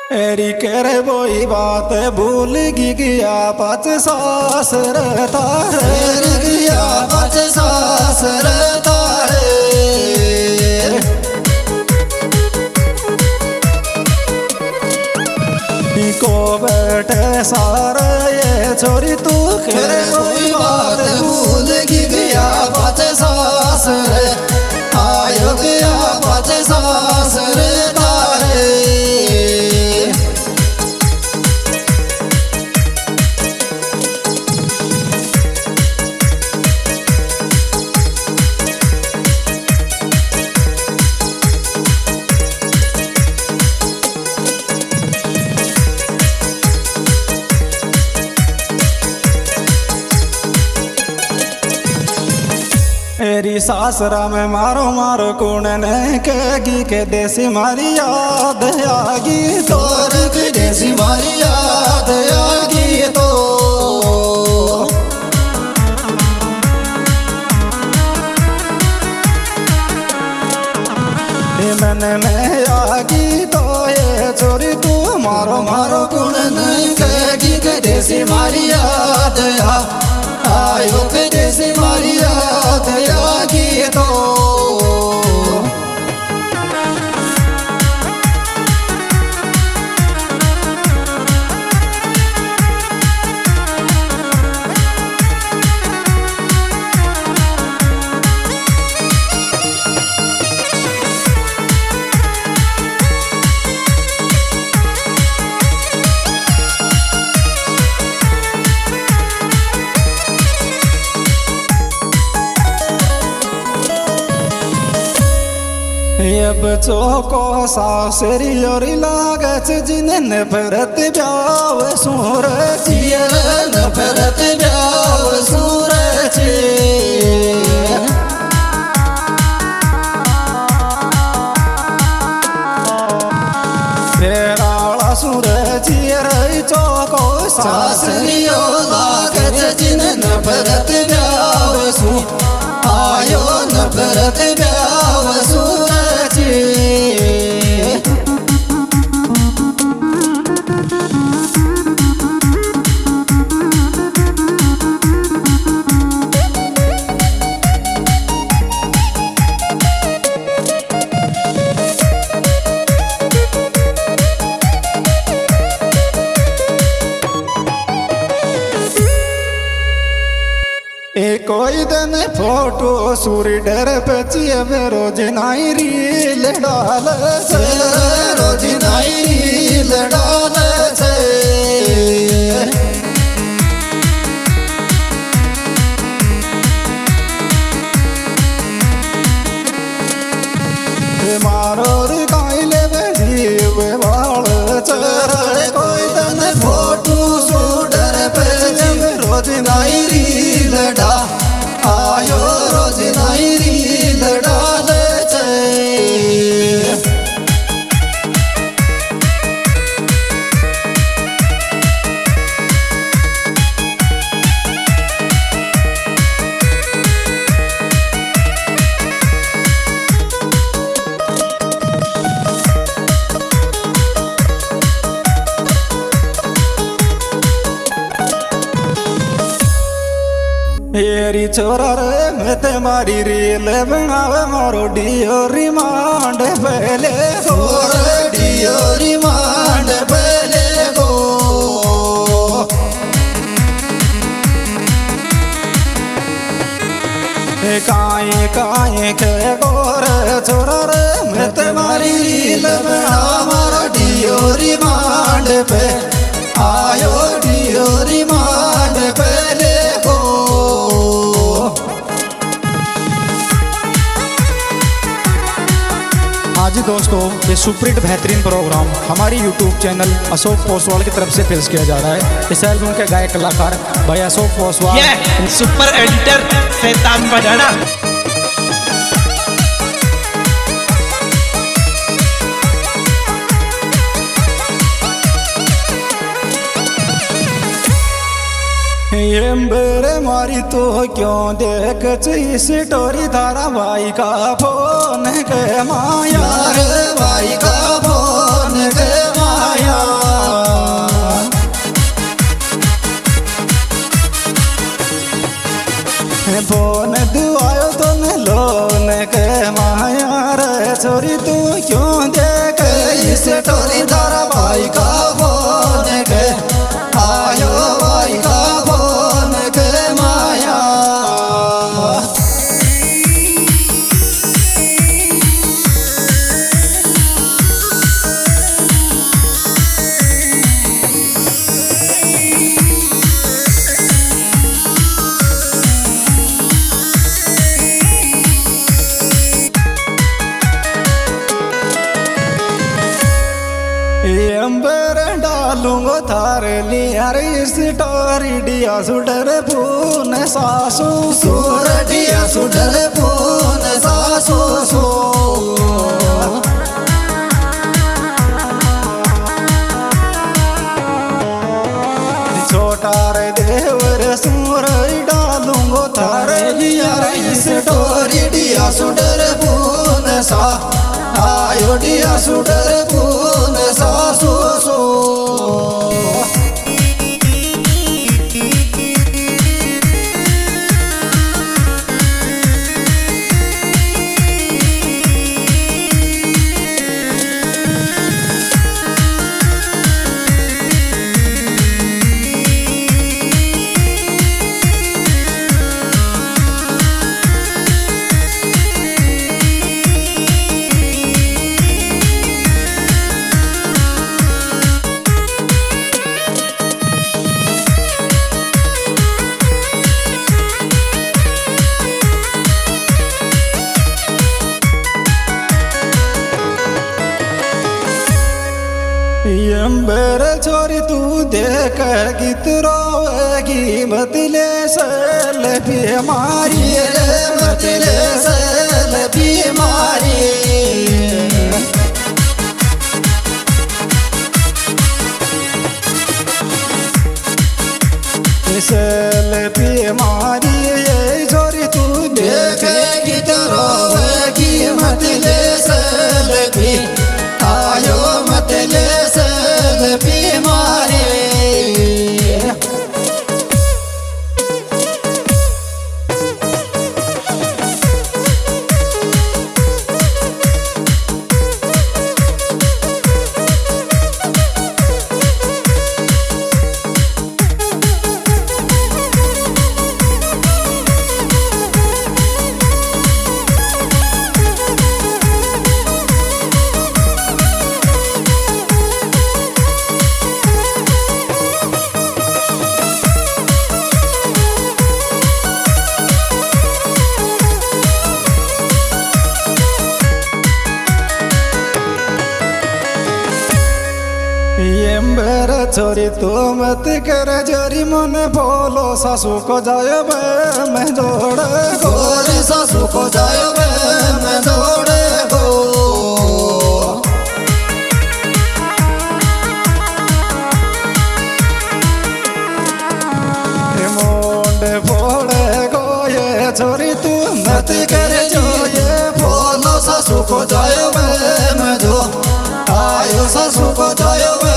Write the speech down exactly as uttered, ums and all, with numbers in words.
एरी करे वही बात भूल गया पाँच सासर तारे गया पाँच सासर तारे को बैठे सारे ये छोरी तू करे वही बात भूल गया पाँच सासर आयो गया पाँच सासर तारे मेरी सासरा में मारो मारो कौन ने कहेगी के देसी मारी याद आगी तोर की देसी मारी याद आगी तो मैंने में आगी तो ये चोरी तू मारो मारो कौन ने कहेगी के देसी मारी याद आयो के देसी मारी याद आगी तो अब चौको सासरी और लागच जिन्हें भरत ब्याव सूर जियन भरत ब्याव सूर तेरा सूर जियर चौको सासरी और लागच जिन्हें भरत ब्याव सू आयो न भरत ब्याव सूर कोई दिन फोटो सूरी डर पचिए में रोज नाई रील डाल से रोज नाई रील डाल से मारो काइले में जीव वाल चर कोई दिन फोटो सूडर पचिए में रोज नाई रील डाल आयो रोज नाई रील डाल मेरी छोरा रे मैं ते मारी रील बनावे मारो डियो रिमांड पहले गो डियो रिमांड पहले गो काए काए के गोर छोरा रे मैं ते मारी रील बना मारो डियो रिमांड पे आयो डियो रिमांड पहले गो। हाँ जी दोस्तों, ये सुपरहिट बेहतरीन प्रोग्राम हमारी यूट्यूब चैनल अशोक पोसवाल की तरफ से पेश किया जा रहा है। इस एल्बम के गायक कलाकार भाई अशोक पोसवाल, ये सुपर एडिटर शैतान बजाना। ये मेरे मारी तो क्यों देख स्टोरी धारा भाई का फोन के माया रे भाई का फोन के माया छोरी तारा भाई का फोन के आयो भाई का फोन के माया अंबर डालूंगो थारे लिया स्टोरी डिया सुडर पून सासू सुर डिया सुडर पून सासू सो छोटा रे देवर सुर डालूंगो थारे लिया स्टोरी डिया सुडर पून सा आयो डिया सुडर पून सासू सो अंबर छोरी तू देख गीत रोएगी मतले सल बीमारी रे मतले सल बीमारी सल बीमारी ये छोरी तू देख गीत रोएगी मतले सल भी आयो मतले सल बीमारी अंबर छोरी तू मत कर जोरी मन बोलो सासू को जायो बे मैं जोड़े गोर सासू को जायो बे मैं जोड़े गो मोंडे फोड़े गो ये छोरी तू मत कर जो ये बोलो सासू को जायो बे मैं जो आयो सासू को जायो बे